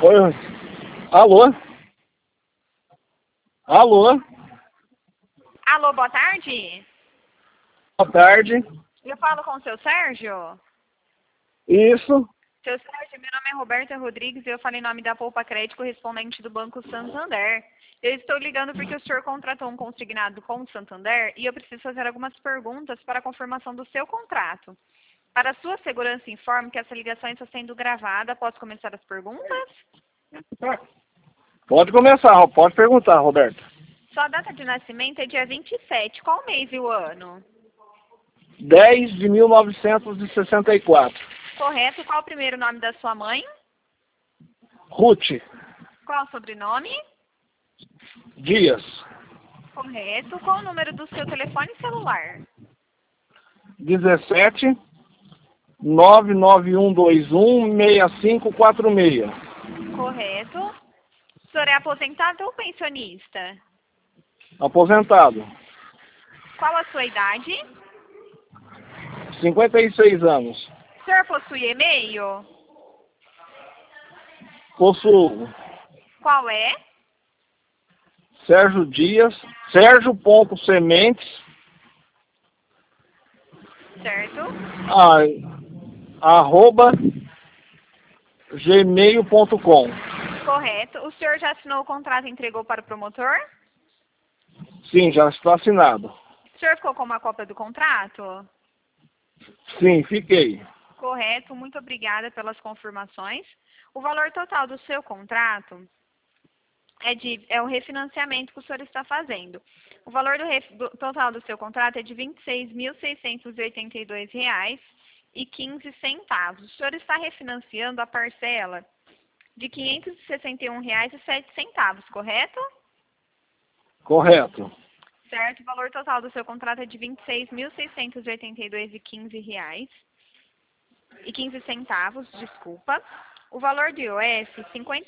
Oi. Alô? Alô? Alô, boa tarde. Boa tarde. Eu falo com o seu Sérgio. Isso. Seu Sérgio, meu nome é Roberta Rodrigues e eu falo em nome da Poupa Crédito, correspondente do Banco Santander. Eu estou ligando porque o senhor contratou um consignado com o Santander e eu preciso fazer algumas perguntas para a confirmação do seu contrato. Para a sua segurança, informe que essa ligação está sendo gravada. Posso começar as perguntas? Pode começar, pode perguntar, Roberto. Sua data de nascimento é dia 27. Qual mês e o ano? 10 de 1964. Correto. Qual o primeiro nome da sua mãe? Ruth Qual o sobrenome? Dias. Correto. Qual o número do seu telefone celular? 17 99121 6546. Correto. O senhor é aposentado ou pensionista? Aposentado. Qual a sua idade? 56 anos. O senhor possui e-mail? Possuo. Qual é? Sérgio Dias. Sérgio.sementes. Certo. Arroba gmail.com. Correto. O senhor já assinou o contrato e entregou para o promotor? Sim, já está assinado. O senhor ficou com uma cópia do contrato? Sim, fiquei. Correto. Muito obrigada pelas confirmações. O valor total do seu contrato é o refinanciamento que o senhor está fazendo. O valor total do seu contrato é de R$ 26.682,15. O senhor está refinanciando a parcela de R$ 561,07, correto? Correto. Certo. O valor total do seu contrato é de R$ 26.682,15, desculpa. O valor do IOF, R$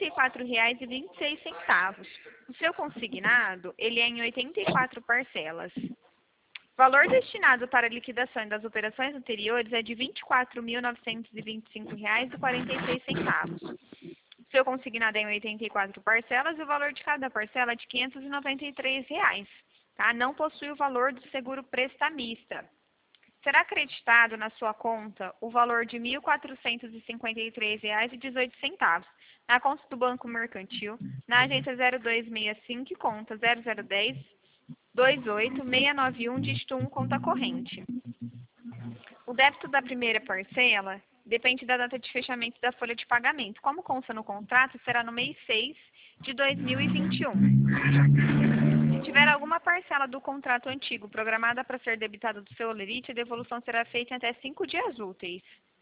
54,26. O seu consignado, ele é em 84 parcelas. O valor destinado para a liquidação das operações anteriores é de R$ 24.925,46. O seu consignado é em 84 parcelas e o valor de cada parcela é de R$ 593. Tá? Não possui o valor do seguro prestamista. Será acreditado na sua conta o valor de R$ 1.453,18 na conta do Banco Mercantil, na agência 0265, conta 0010 28691, dígito 1, conta corrente. O débito da primeira parcela depende da data de fechamento da folha de pagamento. Como consta no contrato, será no mês 6 de 2021. Se tiver alguma parcela do contrato antigo programada para ser debitada do seu holerite, a devolução será feita em até 5 dias úteis.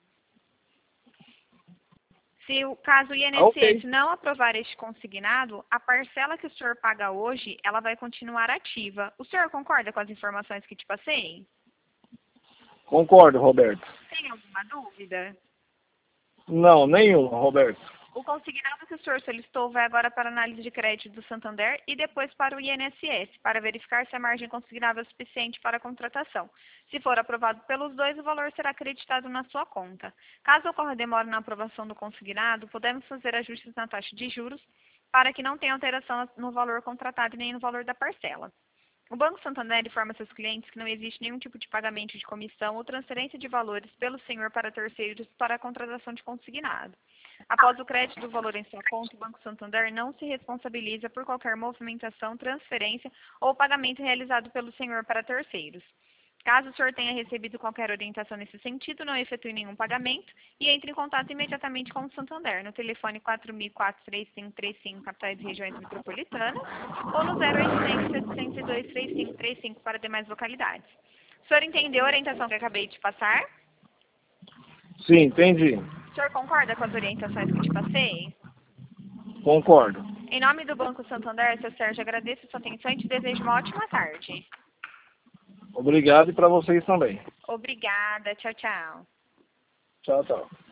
Se o caso o INSS não aprovar este consignado, a parcela que o senhor paga hoje, ela vai continuar ativa. O senhor concorda com as informações que te passei? Concordo, Roberto. Tem alguma dúvida? Não, nenhuma, Roberto. O consignado que o senhor solicitou vai agora para a análise de crédito do Santander e depois para o INSS, para verificar se a margem consignável é suficiente para a contratação. Se for aprovado pelos dois, o valor será acreditado na sua conta. Caso ocorra demora na aprovação do consignado, podemos fazer ajustes na taxa de juros para que não tenha alteração no valor contratado e nem no valor da parcela. O Banco Santander informa seus clientes que não existe nenhum tipo de pagamento de comissão ou transferência de valores pelo senhor para terceiros para a contratação de consignado. Após o crédito do valor em sua conta, o Banco Santander não se responsabiliza por qualquer movimentação, transferência ou pagamento realizado pelo senhor para terceiros. Caso o senhor tenha recebido qualquer orientação nesse sentido, não efetue nenhum pagamento e entre em contato imediatamente com o Santander no telefone 4004-3535, capitais e regiões metropolitanas, ou no 0800-702-3535 para demais localidades. O senhor entendeu a orientação que eu acabei de passar? Sim, entendi. O senhor concorda com as orientações que eu te passei? Concordo. Em nome do Banco Santander, seu Sérgio, agradeço a sua atenção e te desejo uma ótima tarde. Obrigado e para vocês também. Obrigada. Tchau, tchau. Tchau, tchau.